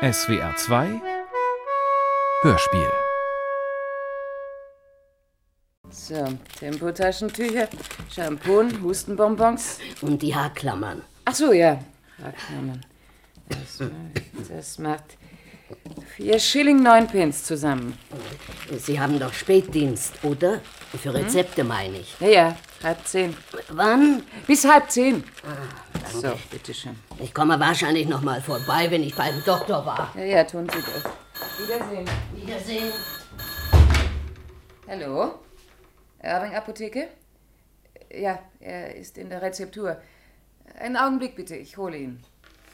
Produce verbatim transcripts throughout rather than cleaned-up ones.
S W R zwei Hörspiel. So, Tempotaschentücher, Shampoo, Hustenbonbons. Und die Haarklammern. Ach so, ja, Haarklammern. Das, das macht vier Schilling neun Pence zusammen. Sie haben doch Spätdienst, oder? Für Rezepte, meine ich. Ja, ja, halb zehn. Wann? Bis halb zehn. Ah, danke. So, bitteschön. Ich komme wahrscheinlich noch mal vorbei, wenn ich beim Doktor war. Ja, ja, tun Sie das. Wiedersehen. Wiedersehen. Hallo? Irving Apotheke? Ja, er ist in der Rezeptur. Einen Augenblick bitte, ich hole ihn.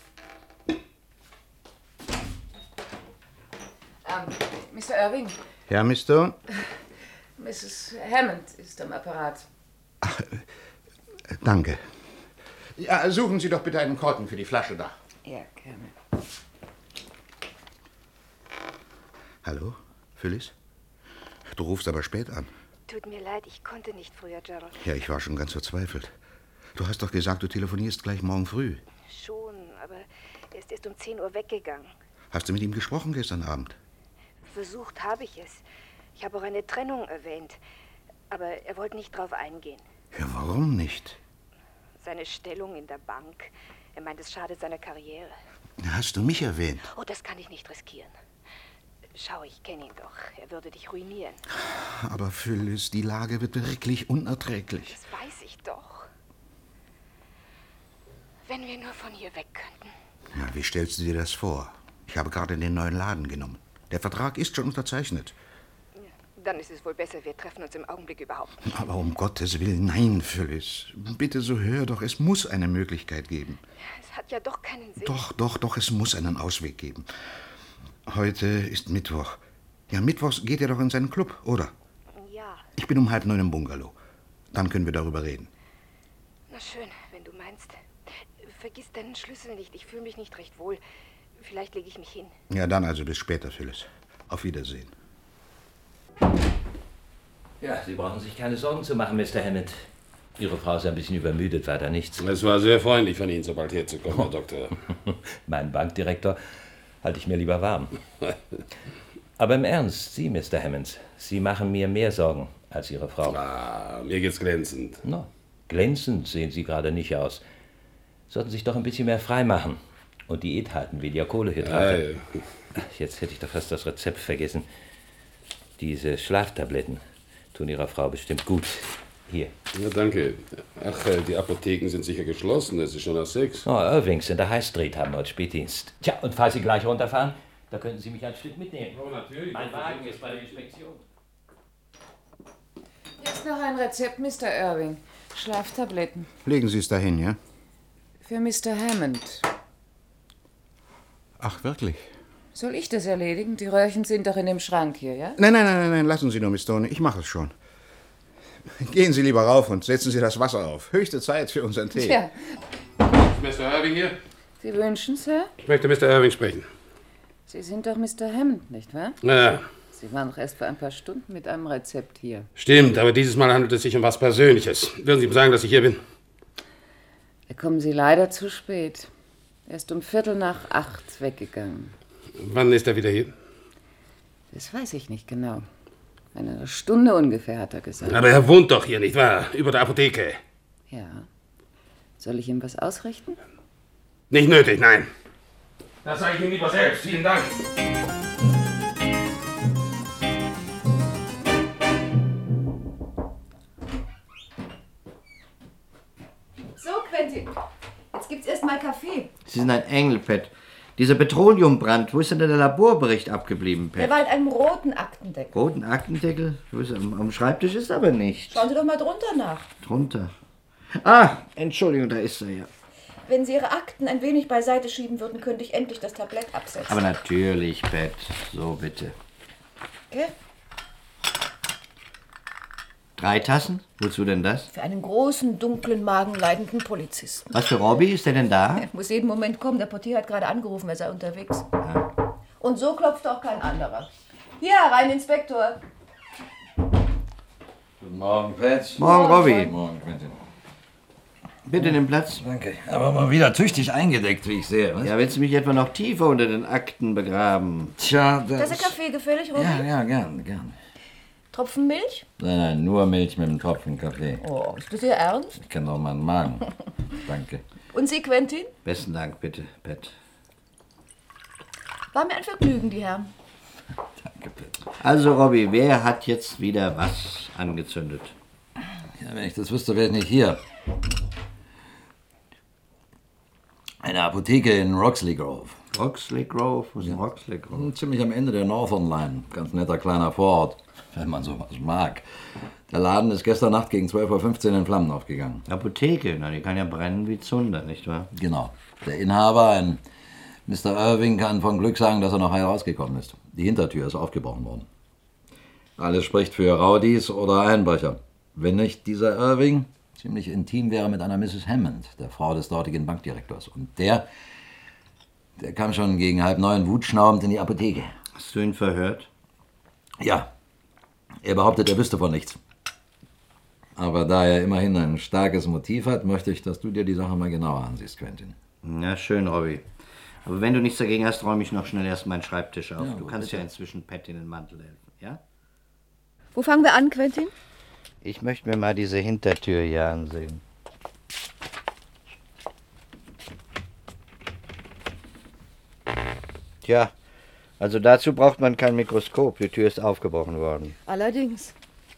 Ähm, Mister Irving? Ja, Miss Stone? Misses Hammond ist am Apparat. Ach, äh, danke. Ja, suchen Sie doch bitte einen Korken für die Flasche da. Ja, gerne. Hallo, Phyllis? Du rufst aber spät an. Tut mir leid, ich konnte nicht früher, Gerald. Ja, ich war schon ganz verzweifelt. Du hast doch gesagt, du telefonierst gleich morgen früh. Schon, aber er ist erst um zehn Uhr weggegangen. Hast du mit ihm gesprochen gestern Abend? Versucht habe ich es. Ich habe auch eine Trennung erwähnt. Aber er wollte nicht drauf eingehen. Ja, warum nicht? Seine Stellung in der Bank. Er meint, es schadet seiner Karriere. Hast du mich erwähnt? Oh, das kann ich nicht riskieren. Schau, ich kenne ihn doch. Er würde dich ruinieren. Aber Phyllis, die Lage wird wirklich unerträglich. Das weiß ich doch. Wenn wir nur von hier weg könnten. Ja, wie stellst du dir das vor? Ich habe gerade den neuen Laden genommen. Der Vertrag ist schon unterzeichnet. Dann ist es wohl besser, wir treffen uns im Augenblick überhaupt nicht. Aber um Gottes Willen, nein, Phyllis. Bitte so hör doch, es muss eine Möglichkeit geben. Es hat ja doch keinen Sinn. Doch, doch, doch, es muss einen Ausweg geben. Heute ist Mittwoch. Ja, mittwochs geht er doch in seinen Club, oder? Ja. Ich bin um halb neun im Bungalow. Dann können wir darüber reden. Na schön, wenn du meinst. Vergiss deinen Schlüssel nicht, ich fühle mich nicht recht wohl. Vielleicht lege ich mich hin. Ja, dann also bis später, Phyllis. Auf Wiedersehen. Ja, Sie brauchen sich keine Sorgen zu machen, Mister Hammond. Ihre Frau ist ein bisschen übermüdet, weiter nichts. Es war sehr freundlich von Ihnen, so bald herzukommen, Herr Doktor. Mein Bankdirektor halte ich mir lieber warm. Aber im Ernst, Sie, Mister Hammond, Sie machen mir mehr Sorgen als Ihre Frau. Ah, mir geht's glänzend. No, glänzend sehen Sie gerade nicht aus. Sollten sich doch ein bisschen mehr frei machen und Diät halten, weniger Kohlenhydrate. Ja, ja. Jetzt hätte ich doch fast das Rezept vergessen. Diese Schlaftabletten tun Ihrer Frau bestimmt gut. Hier. Ja, danke. Ach, die Apotheken sind sicher geschlossen. Es ist schon nach sechs. Oh, Irvings in der High Street haben heute Spätdienst. Tja, und falls Sie gleich runterfahren, da könnten Sie mich ein Stück mitnehmen. Oh, natürlich. Mein Wagen ist bei der Inspektion. Jetzt noch ein Rezept, Mister Irving. Schlaftabletten. Legen Sie es dahin, ja? Für Mister Hammond. Ach, wirklich? Soll ich das erledigen? Die Röhrchen sind doch in dem Schrank hier, ja? Nein, nein, nein, nein, lassen Sie nur, Miss Stone. Ich mache es schon. Gehen Sie lieber rauf und setzen Sie das Wasser auf. Höchste Zeit für unseren Tee. Ja. Ist Mister Irving hier? Sie wünschen, Sir? Ich möchte Mister Irving sprechen. Sie sind doch Mister Hammond, nicht wahr? Ja, Sie waren doch erst vor ein paar Stunden mit einem Rezept hier. stimmt, aber dieses Mal handelt es sich um was Persönliches. Würden Sie ihm sagen, dass ich hier bin? Da kommen Sie leider zu spät. Er ist um Viertel nach acht weggegangen. Wann ist er wieder hier? Das weiß ich nicht genau. Eine Stunde ungefähr, hat er gesagt. Aber er wohnt doch hier, nicht wahr? Über der Apotheke. Ja. Soll ich ihm was ausrichten? Nicht nötig, nein. Das sage ich ihm lieber selbst. Vielen Dank. So, Quentin. Jetzt gibt's erst mal Kaffee. Sie sind ein Engel, Pat. Dieser Petroleumbrand, wo ist denn der Laborbericht abgeblieben, Pat? Der war in einem roten Aktendeckel. Roten Aktendeckel? Wo ist er? Am, am Schreibtisch ist aber nicht. Schauen Sie doch mal drunter nach. Drunter. Ah, Entschuldigung, da ist er ja. Wenn Sie Ihre Akten ein wenig beiseite schieben würden, könnte ich endlich das Tablett absetzen. Aber natürlich, Pat. So, bitte. Okay? Drei Tassen? Wozu denn das? Für einen großen, dunklen, magenleidenden Polizisten. Was für Robby? Ist der denn da? Er muss jeden Moment kommen. Der Portier hat gerade angerufen, er sei unterwegs. Ja. Und so klopft auch kein anderer. Hier, rein, Inspektor. Guten Morgen, Pat. Morgen, Robby. Morgen, Quentin. Bitte den Platz. Danke. Aber mal wieder tüchtig eingedeckt, wie ich sehe. Was? Ja, willst du mich etwa noch tiefer unter den Akten begraben? Tja, das... Das ist Kaffee gefällig, Robby? Ja, ja, gern, gern. Tropfen Milch? Nein, nein, nur Milch mit einem Tropfen Kaffee. Oh, ist das Ihr Ernst? Ich kenne doch meinen Magen. Danke. Und Sie, Quentin? Besten Dank, bitte, Pat. War mir ein Vergnügen, die Herren. Danke, Pat. Also, Robby, wer hat jetzt wieder was angezündet? Ja, wenn ich das wüsste, wäre ich nicht hier. Eine Apotheke in Roxley Grove. Roxley Grove? Wo ist denn Roxley Grove? Ziemlich am Ende der Northern Line. Ganz netter kleiner Vorort, wenn man sowas mag. Der Laden ist gestern Nacht gegen zwölf Uhr fünfzehn in Flammen aufgegangen. Apotheke? Na, die kann ja brennen wie Zunder, nicht wahr? Genau. Der Inhaber, ein Mister Irving, kann von Glück sagen, dass er noch heil rausgekommen ist. Die Hintertür ist aufgebrochen worden. Alles spricht für Rowdies oder Einbrecher. Wenn nicht dieser Irving ziemlich intim wäre mit einer Missus Hammond, der Frau des dortigen Bankdirektors. Und der, der kam schon gegen halb neun wutschnaubend in die Apotheke. Hast du ihn verhört? Ja. Er behauptet, er wüsste von nichts. Aber da er immerhin ein starkes Motiv hat, möchte ich, dass du dir die Sache mal genauer ansiehst, Quentin. Na, schön, Robby. Aber wenn du nichts dagegen hast, räume ich noch schnell erst meinen Schreibtisch auf. Ja, du kannst bitte. ja inzwischen Pat in den Mantel helfen, ja? Wo fangen wir an, Quentin? Ich möchte mir mal diese Hintertür hier ansehen. Tja, also dazu braucht man kein Mikroskop. Die Tür ist aufgebrochen worden. Allerdings.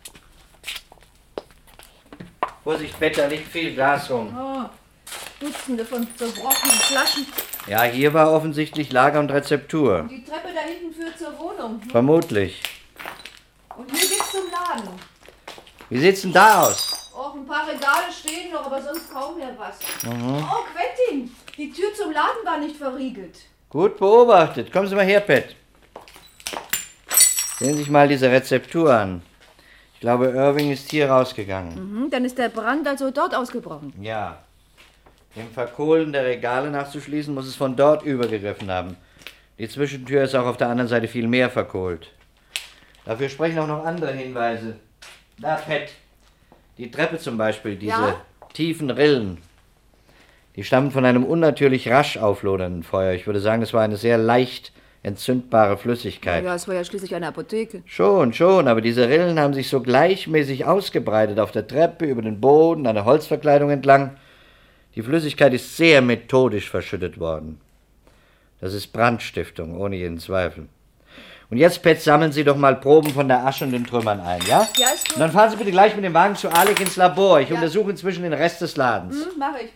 Vorsicht, Pat, da liegt viel Glas rum. Oh, Dutzende von zerbrochenen Flaschen. Ja, hier war offensichtlich Lager und Rezeptur. Die Treppe da hinten führt zur Wohnung. Vermutlich. Und hier geht's zum Laden. Wie sieht's denn da aus? Och, ein paar Regale stehen noch, aber sonst kaum mehr was. Mhm. Oh, Quentin, die Tür zum Laden war nicht verriegelt. Gut beobachtet. Kommen Sie mal her, Pat. Sehen Sie sich mal diese Rezeptur an. Ich glaube, Irving ist hier rausgegangen. Mhm, dann ist der Brand also dort ausgebrochen. Ja. Dem Verkohlen der Regale nachzuschließen, muss es von dort übergegriffen haben. Die Zwischentür ist auch auf der anderen Seite viel mehr verkohlt. Dafür sprechen auch noch andere Hinweise. Da, Pat. Die Treppe zum Beispiel, diese Ja? tiefen Rillen. Die stammen von einem unnatürlich rasch auflodernden Feuer. Ich würde sagen, es war eine sehr leicht entzündbare Flüssigkeit. Ja, es war ja schließlich eine Apotheke. Schon, schon, aber diese Rillen haben sich so gleichmäßig ausgebreitet auf der Treppe, über den Boden, an der Holzverkleidung entlang. Die Flüssigkeit ist sehr methodisch verschüttet worden. Das ist Brandstiftung, ohne jeden Zweifel. Und jetzt, Pat, sammeln Sie doch mal Proben von der Asche und den Trümmern ein, ja? Ja, ist gut. Und dann fahren Sie bitte gleich mit dem Wagen zu Alec ins Labor. Ich Ja. untersuche inzwischen den Rest des Ladens. Hm, mach ich.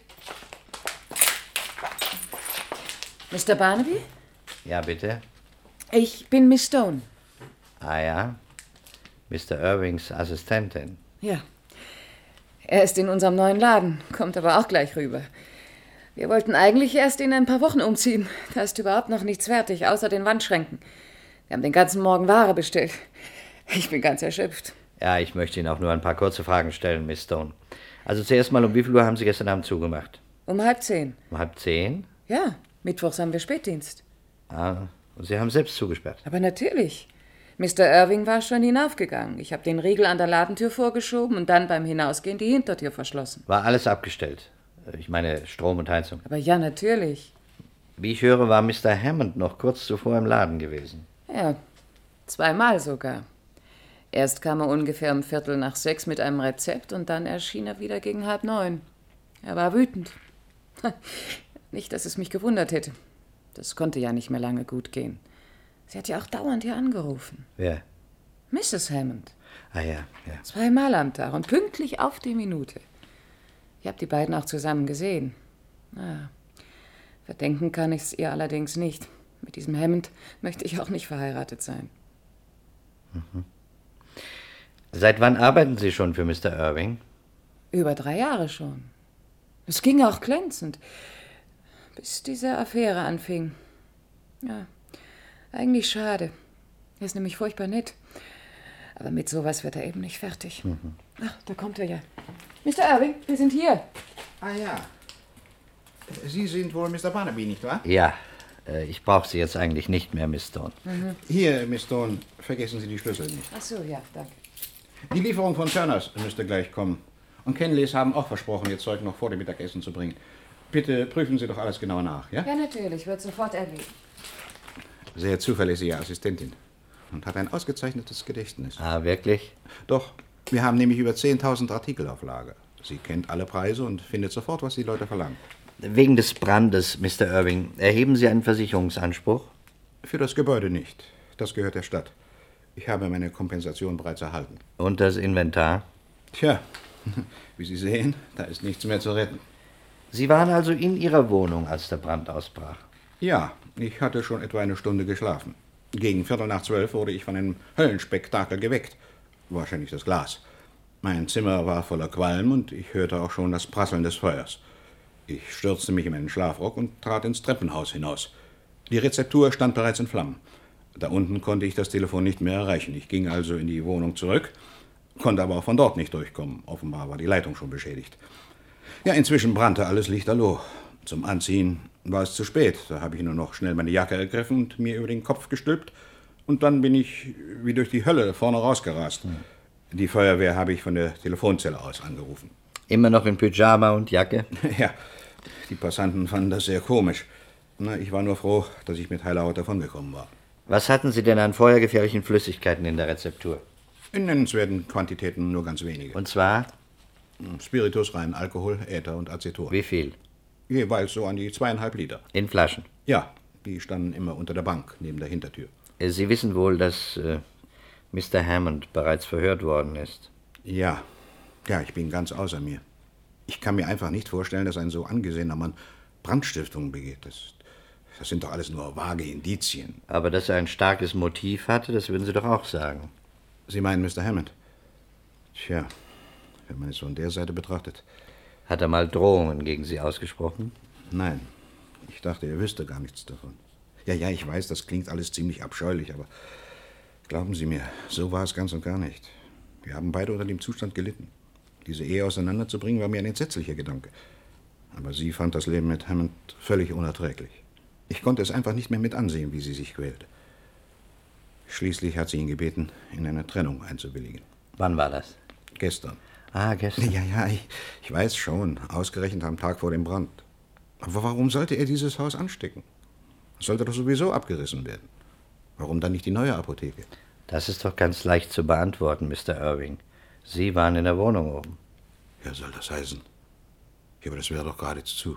Mister Barnaby? Ja, bitte? Ich bin Miss Stone. Ah ja? Mister Irvings Assistentin. Ja. Er ist in unserem neuen Laden, kommt aber auch gleich rüber. Wir wollten eigentlich erst in ein paar Wochen umziehen. Da ist überhaupt noch nichts fertig, außer den Wandschränken. Wir haben den ganzen Morgen Ware bestellt. Ich bin ganz erschöpft. Ja, ich möchte Ihnen auch nur ein paar kurze Fragen stellen, Miss Stone. Also zuerst mal, um wie viel Uhr haben Sie gestern Abend zugemacht? Um halb zehn. Um halb zehn? Ja, mittwochs haben wir Spätdienst. Ah, und Sie haben selbst zugesperrt. Aber natürlich. Mister Irving war schon hinaufgegangen. Ich habe den Riegel an der Ladentür vorgeschoben und dann beim Hinausgehen die Hintertür verschlossen. War alles abgestellt? Ich meine Strom und Heizung. Aber ja, natürlich. Wie ich höre, war Mister Hammond noch kurz zuvor im Laden gewesen. Ja, zweimal sogar. Erst kam er ungefähr um Viertel nach sechs mit einem Rezept und dann erschien er wieder gegen halb neun. Er war wütend. Nicht, dass es mich gewundert hätte. Das konnte ja nicht mehr lange gut gehen. Sie hat ja auch dauernd hier angerufen. Wer? Misses Hammond. Ah ja, ja. Zweimal am Tag und pünktlich auf die Minute. Ich habe die beiden auch zusammen gesehen. Ah, verdenken kann ich es ihr allerdings nicht. Mit diesem Hammond möchte ich auch nicht verheiratet sein. Mhm. Seit wann arbeiten Sie schon für Mister Irving? Über drei Jahre schon. Es ging auch glänzend, bis diese Affäre anfing. Ja, eigentlich schade. Er ist nämlich furchtbar nett. Aber mit sowas wird er eben nicht fertig. Mhm. Ach, da kommt er ja. Mister Irving, wir sind hier. Ah ja. Sie sind wohl Mister Barnaby, nicht wahr? Ja, äh, ich brauche Sie jetzt eigentlich nicht mehr, Miss Stone. Mhm. Hier, Miss Stone, vergessen Sie die Schlüssel nicht. Ach so, ja, danke. Die Lieferung von Turners müsste gleich kommen. Und Kenleys haben auch versprochen, ihr Zeug noch vor dem Mittagessen zu bringen. Bitte prüfen Sie doch alles genau nach, ja? Ja, natürlich, wird sofort erledigt. Sehr zuverlässige Assistentin. Und hat ein ausgezeichnetes Gedächtnis. Ah, wirklich? Doch, wir haben nämlich über zehntausend Artikel auf Lager. Sie kennt alle Preise und findet sofort, was die Leute verlangen. Wegen des Brandes, Mister Irving, erheben Sie einen Versicherungsanspruch? Für das Gebäude nicht. Das gehört der Stadt. Ich habe meine Kompensation bereits erhalten. Und das Inventar? Tja, wie Sie sehen, da ist nichts mehr zu retten. Sie waren also in Ihrer Wohnung, als der Brand ausbrach? Ja, ich hatte schon etwa eine Stunde geschlafen. Gegen Viertel nach zwölf wurde ich von einem Höllenspektakel geweckt. Wahrscheinlich das Glas. Mein Zimmer war voller Qualm und ich hörte auch schon das Prasseln des Feuers. Ich stürzte mich in meinen Schlafrock und trat ins Treppenhaus hinaus. Die Rezeptur stand bereits in Flammen. Da unten konnte ich das Telefon nicht mehr erreichen. Ich ging also in die Wohnung zurück, konnte aber auch von dort nicht durchkommen. Offenbar war die Leitung schon beschädigt. Ja, inzwischen brannte alles lichterloh. Zum Anziehen war es zu spät. Da habe ich nur noch schnell meine Jacke ergriffen und mir über den Kopf gestülpt. Und dann bin ich wie durch die Hölle vorne rausgerast. Hm. Die Feuerwehr habe ich von der Telefonzelle aus angerufen. Immer noch in Pyjama und Jacke? Ja, die Passanten fanden das sehr komisch. Na, ich war nur froh, dass ich mit heiler Haut davongekommen war. Was hatten Sie denn an feuergefährlichen Flüssigkeiten in der Rezeptur? In nennenswerten Quantitäten nur ganz wenige. Und zwar? Spiritus, rein Alkohol, Äther und Aceton. Wie viel? Jeweils so an die zweieinhalb Liter. In Flaschen? Ja, die standen immer unter der Bank, neben der Hintertür. Sie wissen wohl, dass äh, Mister Hammond bereits verhört worden ist? Ja, ja, ich bin ganz außer mir. Ich kann mir einfach nicht vorstellen, dass ein so angesehener Mann Brandstiftung begeht. Das, das sind doch alles nur vage Indizien. Aber dass er ein starkes Motiv hatte, das würden Sie doch auch sagen. Sie meinen Mister Hammond? Tja, wenn man es von der Seite betrachtet. Hat er mal Drohungen gegen Sie ausgesprochen? Nein, ich dachte, er wüsste gar nichts davon. Ja, ja, ich weiß, das klingt alles ziemlich abscheulich, aber glauben Sie mir, so war es ganz und gar nicht. Wir haben beide unter dem Zustand gelitten. Diese Ehe auseinanderzubringen, war mir ein entsetzlicher Gedanke. Aber sie fand das Leben mit Hammond völlig unerträglich. Ich konnte es einfach nicht mehr mit ansehen, wie sie sich quälte. Schließlich hat sie ihn gebeten, in eine Trennung einzuwilligen. Wann war das? Gestern. Ah, gestern. Ja, ja, ich, ich weiß schon. Ausgerechnet am Tag vor dem Brand. Aber warum sollte er dieses Haus anstecken? Es sollte doch sowieso abgerissen werden. Warum dann nicht die neue Apotheke? Das ist doch ganz leicht zu beantworten, Mister Irving. Sie waren in der Wohnung oben. Ja, soll das heißen? Ja, aber das wäre doch geradezu.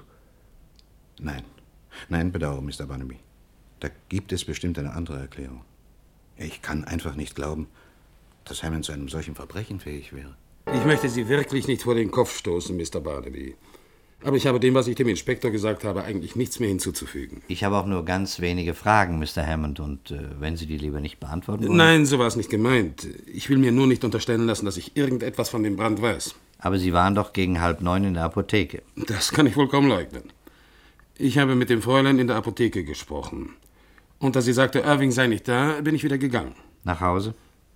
Nein. Nein, bedauere, Mister Barnaby. Da gibt es bestimmt eine andere Erklärung. Ich kann einfach nicht glauben, dass Hammond zu einem solchen Verbrechen fähig wäre. Ich möchte Sie wirklich nicht vor den Kopf stoßen, Mister Barnaby. Aber ich habe dem, was ich dem Inspektor gesagt habe, eigentlich nichts mehr hinzuzufügen. Ich habe auch nur ganz wenige Fragen, Mister Hammond, und äh, wenn Sie die lieber nicht beantworten wollen... Nein, so war es nicht gemeint. Ich will mir nur nicht unterstellen lassen, dass ich irgendetwas von dem Brand weiß. Aber Sie waren doch gegen halb neun in der Apotheke. Das kann ich wohl kaum leugnen. Ich habe mit dem Fräulein in der Apotheke gesprochen. Und da sie sagte, Irving sei nicht da, bin ich wieder gegangen. Nach Hause?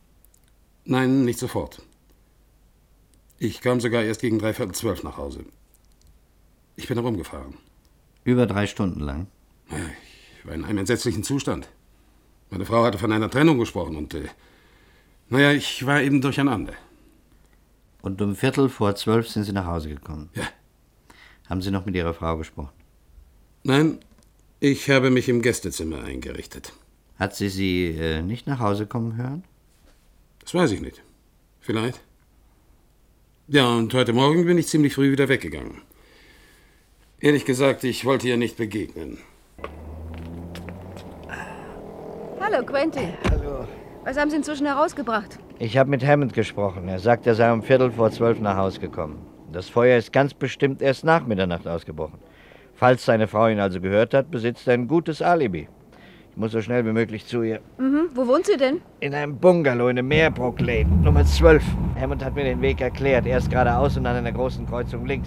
Nein, nicht sofort. Ich kam sogar erst gegen dreiviertel zwölf nach Hause. Ich bin herumgefahren. Über drei Stunden lang? Ich war in einem entsetzlichen Zustand. Meine Frau hatte von einer Trennung gesprochen und, äh, naja, ich war eben durcheinander. Und um Viertel vor zwölf sind Sie nach Hause gekommen? Ja. Haben Sie noch mit Ihrer Frau gesprochen? Nein, ich habe mich im Gästezimmer eingerichtet. Hat sie Sie äh, nicht nach Hause kommen hören? Das weiß ich nicht. Vielleicht. Ja, und heute Morgen bin ich ziemlich früh wieder weggegangen. Ehrlich gesagt, ich wollte ihr nicht begegnen. Hallo, Quentin. Hallo. Was haben Sie inzwischen herausgebracht? Ich habe mit Hammond gesprochen. Er sagt, er sei um Viertel vor zwölf nach Hause gekommen. Das Feuer ist ganz bestimmt erst nach Mitternacht ausgebrochen. Falls seine Frau ihn also gehört hat, besitzt er ein gutes Alibi. Ich muss so schnell wie möglich zu ihr. Mhm. Wo wohnt sie denn? In einem Bungalow in der Meerbrook Lane, Nummer zwölf. Hammond hat mir den Weg erklärt. Erst geradeaus und an einer großen Kreuzung links.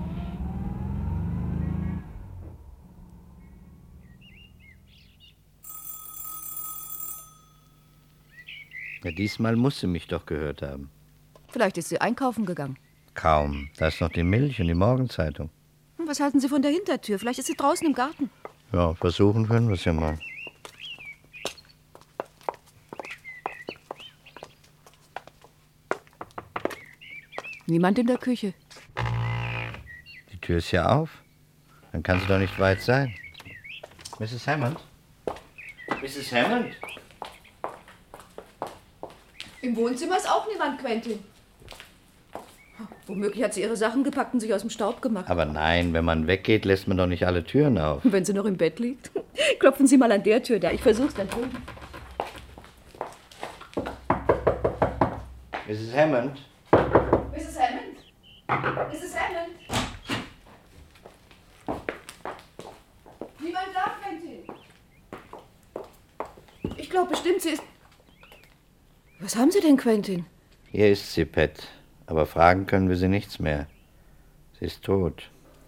Ja, diesmal muss sie mich doch gehört haben. Vielleicht ist sie einkaufen gegangen. Kaum. Da ist noch die Milch und die Morgenzeitung. Was halten Sie von der Hintertür? Vielleicht ist sie draußen im Garten. Ja, versuchen können wir es ja mal. Niemand in der Küche. Die Tür ist ja auf. Dann kann sie doch nicht weit sein. Misses Hammond? Misses Hammond? Im Wohnzimmer ist auch niemand, Quentin. Womöglich hat sie ihre Sachen gepackt und sich aus dem Staub gemacht. Aber nein, wenn man weggeht, lässt man doch nicht alle Türen auf. Wenn sie noch im Bett liegt. Klopfen Sie mal an der Tür da. Ich versuch's dann drüben. Misses Hammond? Misses Hammond? Misses Hammond? Niemand da, Quentin. Ich glaube bestimmt, sie ist... Was haben Sie denn, Quentin? Hier ist sie, Pat. Aber fragen können wir sie nichts mehr. Sie ist tot.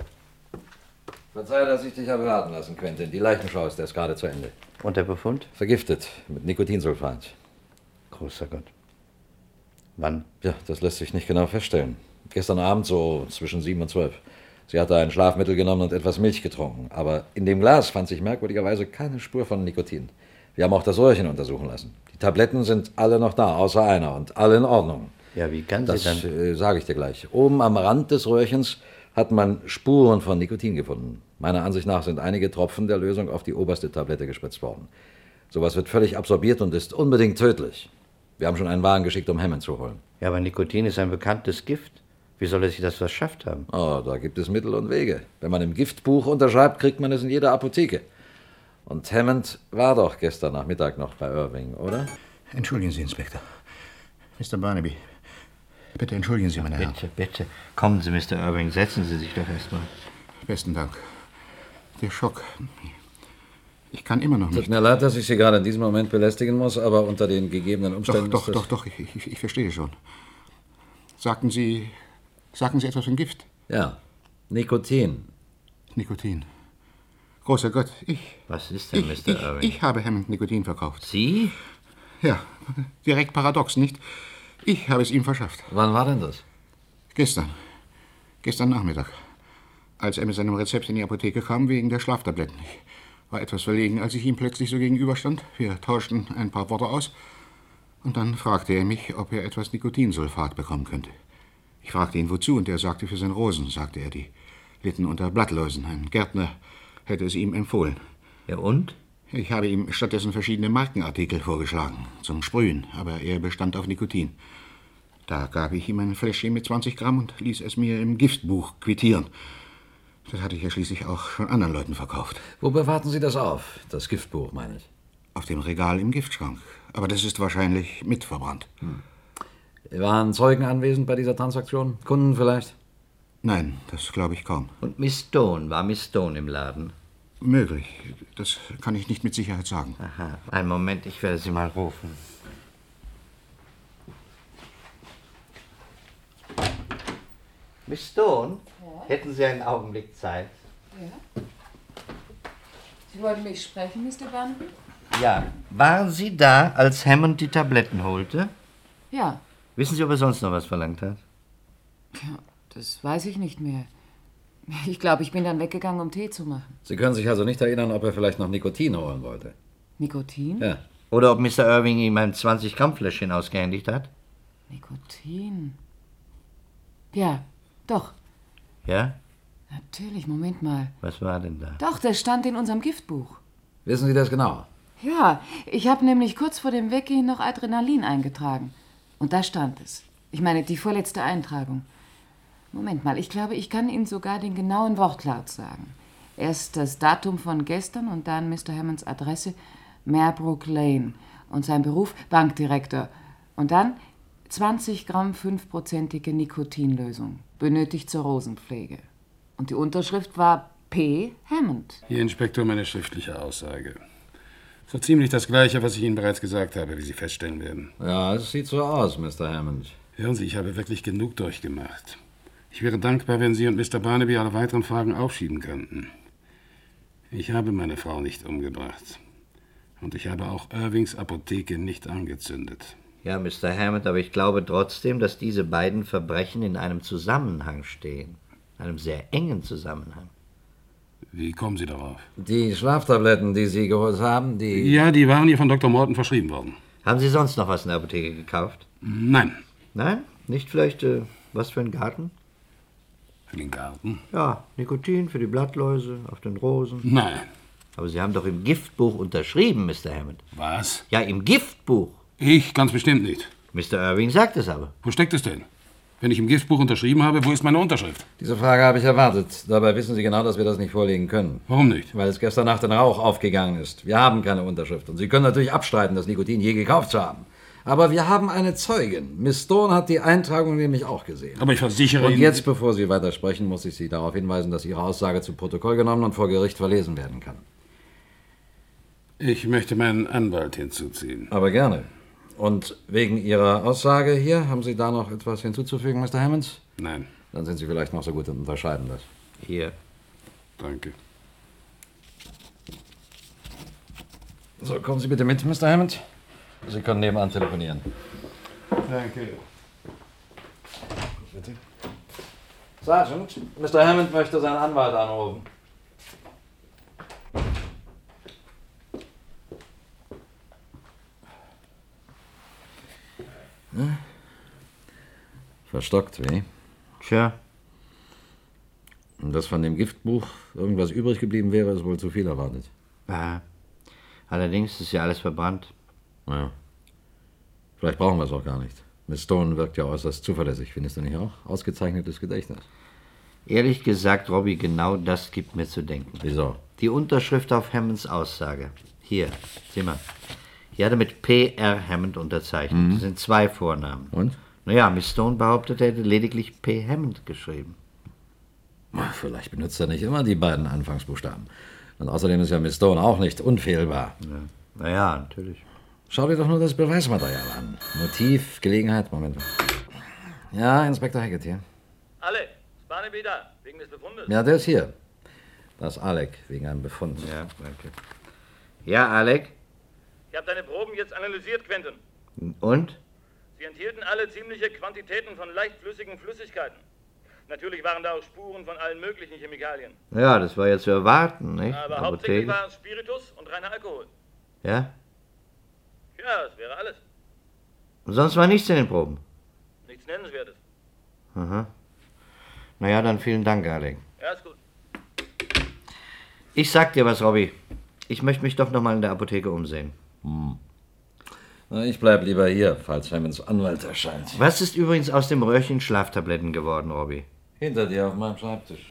Verzeih, dass ich dich habe warten lassen, Quentin. Die Leichenschau ist erst gerade zu Ende. Und der Befund? Vergiftet mit Nikotinsulfat. Großer Gott. Wann? Ja, das lässt sich nicht genau feststellen. Gestern Abend so zwischen sieben und zwölf. Sie hatte ein Schlafmittel genommen und etwas Milch getrunken. Aber in dem Glas fand sich merkwürdigerweise keine Spur von Nikotin. Wir haben auch das Röhrchen untersuchen lassen. Die Tabletten sind alle noch da, außer einer. Und alle in Ordnung. Ja, wie kann das, sie dann... Das äh, sage ich dir gleich. Oben am Rand des Röhrchens hat man Spuren von Nikotin gefunden. Meiner Ansicht nach sind einige Tropfen der Lösung auf die oberste Tablette gespritzt worden. Sowas wird völlig absorbiert und ist unbedingt tödlich. Wir haben schon einen Wagen geschickt, um Hammond zu holen. Ja, aber Nikotin ist ein bekanntes Gift. Wie soll er sich das verschafft haben? Oh, da gibt es Mittel und Wege. Wenn man im Giftbuch unterschreibt, kriegt man es in jeder Apotheke. Und Hammond war doch gestern Nachmittag noch bei Irving, oder? Entschuldigen Sie, Inspektor. Mister Barnaby, bitte entschuldigen Sie, meine Herren. Bitte, bitte. Kommen Sie, Mister Irving, setzen Sie sich doch erst mal. Besten Dank. Der Schock. Ich kann immer noch nicht... Tut mir leid, dass ich Sie gerade in diesem Moment belästigen muss, aber unter den gegebenen Umständen... Doch, doch, ist das doch, doch, ich, ich, ich verstehe schon. Sagten Sie... Sagten Sie etwas von Gift? Ja, Nikotin. Nikotin. Großer Gott, ich... Was ist denn, ich, Mister ich, Irving? Ich habe Hammond Nikotin verkauft. Sie? Ja, direkt paradox, nicht? Ich habe es ihm verschafft. Wann war denn das? Gestern. Gestern Nachmittag. Als er mit seinem Rezept in die Apotheke kam, wegen der Schlaftabletten. Ich war etwas verlegen, als ich ihm plötzlich so gegenüberstand. Wir tauschten ein paar Worte aus. Und dann fragte er mich, ob er etwas Nikotinsulfat bekommen könnte. Ich fragte ihn, wozu, und er sagte, für seine Rosen, sagte er. Die litten unter Blattläusen. Ein Gärtner hätte es ihm empfohlen. Ja, und? Ich habe ihm stattdessen verschiedene Markenartikel vorgeschlagen, zum Sprühen, aber er bestand auf Nikotin. Da gab ich ihm ein Fläschchen mit zwanzig Gramm und ließ es mir im Giftbuch quittieren. Das hatte ich ja schließlich auch schon anderen Leuten verkauft. Wo bewahrten Sie das auf, das Giftbuch, meine ich? Auf dem Regal im Giftschrank. Aber das ist wahrscheinlich mitverbrannt. Hm. Waren Zeugen anwesend bei dieser Transaktion? Kunden vielleicht? Nein, das glaube ich kaum. Und Miss Stone, war Miss Stone im Laden? Möglich. Das kann ich nicht mit Sicherheit sagen. Aha, einen Moment, ich werde sie mal rufen. Miss Stone, ja? Hätten Sie einen Augenblick Zeit? Ja. Sie wollten mich sprechen, Mister Barnaby? Ja. Waren Sie da, als Hammond die Tabletten holte? Ja. Wissen Sie, ob er sonst noch was verlangt hat? Ja, das weiß ich nicht mehr. Ich glaube, ich bin dann weggegangen, um Tee zu machen. Sie können sich also nicht erinnern, ob er vielleicht noch Nikotin holen wollte? Nikotin? Ja. Oder ob Mister Irving ihm ein zwanzig Gramm Fläschchen ausgehändigt hat? Nikotin? Ja, doch. Ja? Natürlich, Moment mal. Was war denn da? Doch, das stand in unserem Giftbuch. Wissen Sie das genau? Ja, ich habe nämlich kurz vor dem Weggehen noch Adrenalin eingetragen. Und da stand es. Ich meine, die vorletzte Eintragung. Moment mal, ich glaube, ich kann Ihnen sogar den genauen Wortlaut sagen. Erst das Datum von gestern und dann Mister Hammonds Adresse, Merbrook Lane. Und sein Beruf, Bankdirektor. Und dann zwanzig Gramm fünfprozentige Nikotinlösung, benötigt zur Rosenpflege. Und die Unterschrift war P. Hammond. Hier, Inspektor, meine schriftliche Aussage. So ziemlich das Gleiche, was ich Ihnen bereits gesagt habe, wie Sie feststellen werden. Ja, es sieht so aus, Mister Hammond. Hören Sie, ich habe wirklich genug durchgemacht. Ich wäre dankbar, wenn Sie und Mister Barnaby alle weiteren Fragen aufschieben könnten. Ich habe meine Frau nicht umgebracht. Und ich habe auch Irvings Apotheke nicht angezündet. Ja, Mister Hammond, aber ich glaube trotzdem, dass diese beiden Verbrechen in einem Zusammenhang stehen. In einem sehr engen Zusammenhang. Wie kommen Sie darauf? Die Schlaftabletten, die Sie geholt haben, die... Ja, die waren ihr von Doktor Morton verschrieben worden. Haben Sie sonst noch was in der Apotheke gekauft? Nein. Nein? Nicht vielleicht äh, Was für ein Garten? Für den Garten? Ja, Nikotin für die Blattläuse auf den Rosen. Nein. Aber Sie haben doch im Giftbuch unterschrieben, Mister Hammond. Was? Ja, im Giftbuch. Ich ganz bestimmt nicht. Mister Irving sagt es aber. Wo steckt es denn? Wenn ich im Giftbuch unterschrieben habe, wo ist meine Unterschrift? Diese Frage habe ich erwartet. Dabei wissen Sie genau, dass wir das nicht vorlegen können. Warum nicht? Weil es gestern Nacht in Rauch aufgegangen ist. Wir haben keine Unterschrift. Und Sie können natürlich abstreiten, das Nikotin je gekauft zu haben. Aber wir haben eine Zeugin. Miss Stone hat die Eintragung nämlich auch gesehen. Aber ich versichere Und Ihnen... jetzt, bevor Sie weitersprechen, muss ich Sie darauf hinweisen, dass Ihre Aussage zu Protokoll genommen und vor Gericht verlesen werden kann. Ich möchte meinen Anwalt hinzuziehen. Aber gerne. Und wegen Ihrer Aussage hier, haben Sie da noch etwas hinzuzufügen, Mister Hammonds? Nein. Dann sind Sie vielleicht noch so gut und unterschreiben das. Hier. Danke. So, kommen Sie bitte mit, Mister Hammond. Sie können nebenan telefonieren. Danke. Bitte. Sergeant, Mister Hammond möchte seinen Anwalt anrufen. Hm? Verstockt, wie? Tja. Und dass von dem Giftbuch irgendwas übrig geblieben wäre, ist wohl zu viel erwartet. Ja. Allerdings ist ja alles verbrannt. Ja. Vielleicht brauchen wir es auch gar nicht. Miss Stone wirkt ja äußerst zuverlässig, findest du nicht auch? Ausgezeichnetes Gedächtnis. Ehrlich gesagt, Robbie, genau das gibt mir zu denken. Wieso? Die Unterschrift auf Hammonds Aussage. Hier, sieh mal. Hier hat er mit P R Hammond unterzeichnet. Mhm. Das sind zwei Vornamen. Und? Naja, Miss Stone behauptet, er hätte lediglich P. Hammond geschrieben. Vielleicht benutzt er nicht immer die beiden Anfangsbuchstaben. Und außerdem ist ja Miss Stone auch nicht unfehlbar. Ja. Naja, natürlich. Schau dir doch nur das Beweismaterial an. Motiv, Gelegenheit, Moment. Ja, Inspektor Hackett hier. Alec, ist Barnaby da, wegen des Befundes? Ja, der ist hier. Das ist Alec, wegen einem Befund. Ja, danke. Ja, Alec? Ich habe deine Proben jetzt analysiert, Quentin. Und? Sie enthielten alle ziemliche Quantitäten von leichtflüssigen Flüssigkeiten. Natürlich waren da auch Spuren von allen möglichen Chemikalien. Ja, das war ja zu erwarten, nicht? Aber hauptsächlich war es Spiritus und reiner Alkohol. Ja? Ja, das wäre alles. Sonst war nichts in den Proben? Nichts Nennenswertes. Aha. Naja, dann vielen Dank, Alec. Ja, ist gut. Ich sag dir was, Robbie. Ich möchte mich doch noch mal in der Apotheke umsehen. Hm. Na, ich bleib lieber hier, falls Hammonds Anwalt erscheint. Was ist übrigens aus dem Röhrchen Schlaftabletten geworden, Robbie? Hinter dir auf meinem Schreibtisch.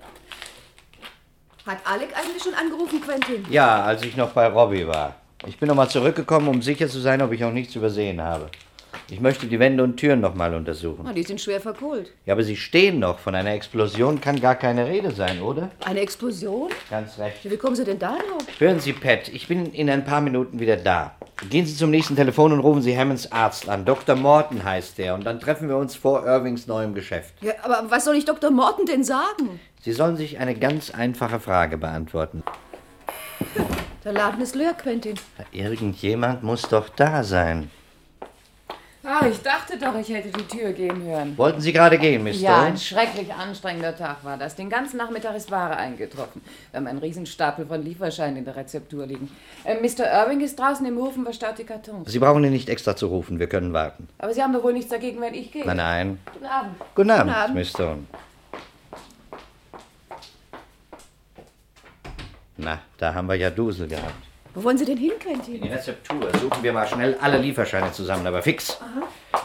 Hat Alec eigentlich schon angerufen, Quentin? Ja, als ich noch bei Robbie war. Ich bin noch mal zurückgekommen, um sicher zu sein, ob ich auch nichts übersehen habe. Ich möchte die Wände und Türen noch mal untersuchen. Ah, die sind schwer verkohlt. Ja, aber sie stehen noch. Von einer Explosion kann gar keine Rede sein, oder? Eine Explosion? Ganz recht. Wie kommen Sie denn da drauf? Hören Sie, Pat, ich bin in ein paar Minuten wieder da. Gehen Sie zum nächsten Telefon und rufen Sie Hammonds Arzt an. Doktor Morton heißt der. Und dann treffen wir uns vor Irvings neuem Geschäft. Ja, aber was soll ich Doktor Morton denn sagen? Sie sollen sich eine ganz einfache Frage beantworten. Der Laden ist leer, Quentin. Irgendjemand muss doch da sein. Ah, ich dachte doch, ich hätte die Tür gehen hören. Wollten Sie gerade gehen, Miss Ja, Stone? ein schrecklich anstrengender Tag war das. Den ganzen Nachmittag ist Ware eingetroffen. Wir haben einen Riesenstapel von Lieferscheinen in der Rezeptur liegen. Äh, Mister Irving ist draußen im Hof und verstaut die Kartons. Sie brauchen ihn nicht extra zu rufen, wir können warten. Aber Sie haben doch wohl nichts dagegen, wenn ich gehe. Nein, nein. Guten Abend. Guten Abend, Guten Abend. Miss Stone. Na, da haben wir ja Dusel gehabt. Wo wollen Sie denn hin, Quentin? In die Rezeptur. Suchen wir mal schnell alle Lieferscheine zusammen, aber fix. Aha.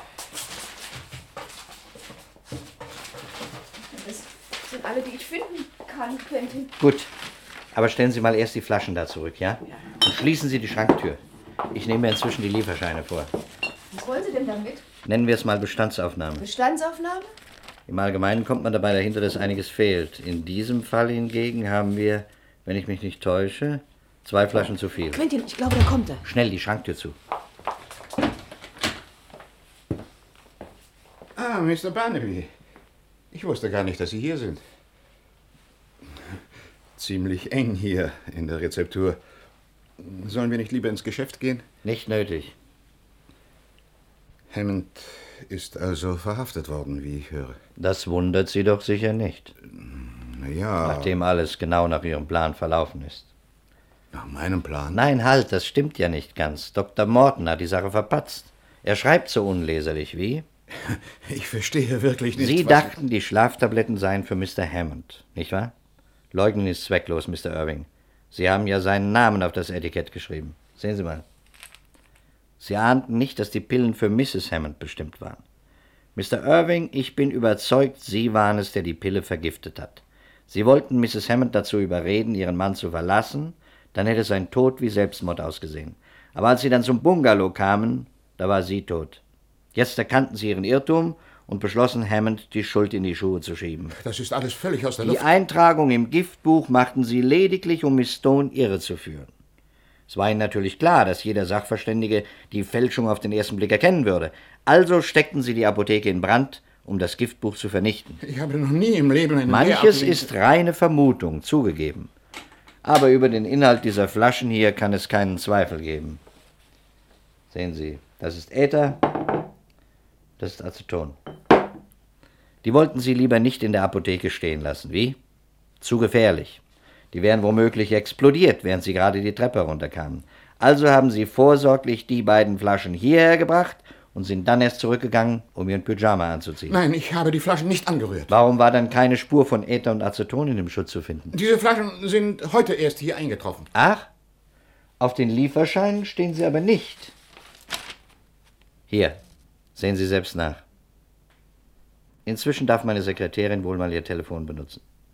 Das sind alle, die ich finden kann, Quentin. Gut. Aber stellen Sie mal erst die Flaschen da zurück, ja? Ja. Und schließen Sie die Schranktür. Ich nehme mir inzwischen die Lieferscheine vor. Was wollen Sie denn damit? Nennen wir es mal Bestandsaufnahme. Bestandsaufnahme? Im Allgemeinen kommt man dabei dahinter, dass einiges fehlt. In diesem Fall hingegen haben wir, wenn ich mich nicht täusche, zwei Flaschen zu viel. Quentin, ich glaube, da kommt er. Schnell die Schranktür zu. Ah, Mister Barnaby. Ich wusste gar nicht, dass Sie hier sind. Ziemlich eng hier in der Rezeptur. Sollen wir nicht lieber ins Geschäft gehen? Nicht nötig. Hammond ist also verhaftet worden, wie ich höre. Das wundert Sie doch sicher nicht. Na ja. Nachdem alles genau nach Ihrem Plan verlaufen ist. Nach meinem Plan? Nein, halt, das stimmt ja nicht ganz. Doktor Morton hat die Sache verpatzt. Er schreibt so unleserlich wie... Ich verstehe wirklich nicht. Sie was dachten, die Schlaftabletten seien für Mister Hammond, nicht wahr? Leugnen ist zwecklos, Mister Irving. Sie haben ja seinen Namen auf das Etikett geschrieben. Sehen Sie mal. Sie ahnten nicht, dass die Pillen für Misses Hammond bestimmt waren. Mister Irving, ich bin überzeugt, Sie waren es, der die Pille vergiftet hat. Sie wollten Misses Hammond dazu überreden, ihren Mann zu verlassen, dann hätte sein Tod wie Selbstmord ausgesehen. Aber als sie dann zum Bungalow kamen, da war sie tot. Jetzt erkannten sie ihren Irrtum und beschlossen, Hammond die Schuld in die Schuhe zu schieben. Das ist alles völlig aus der Die Luft. Eintragung im Giftbuch machten sie lediglich, um Miss Stone irre zu führen. Es war ihnen natürlich klar, dass jeder Sachverständige die Fälschung auf den ersten Blick erkennen würde. Also steckten sie die Apotheke in Brand, um das Giftbuch zu vernichten. Ich habe noch nie im Leben einen Manches derartigen- ist reine Vermutung, zugegeben. Aber über den Inhalt dieser Flaschen hier kann es keinen Zweifel geben. Sehen Sie, das ist Äther, das ist Aceton. Die wollten Sie lieber nicht in der Apotheke stehen lassen. Wie? Zu gefährlich. Die wären womöglich explodiert, während Sie gerade die Treppe runterkamen. Also haben Sie vorsorglich die beiden Flaschen hierher gebracht und sind dann erst zurückgegangen, um Ihren Pyjama anzuziehen. Nein, ich habe die Flaschen nicht angerührt. Warum war dann keine Spur von Äther und Aceton in dem Schutt zu finden? Diese Flaschen sind heute erst hier eingetroffen. Ach, auf den Lieferscheinen stehen sie aber nicht. Hier, sehen Sie selbst nach. Inzwischen darf meine Sekretärin wohl mal ihr Telefon benutzen.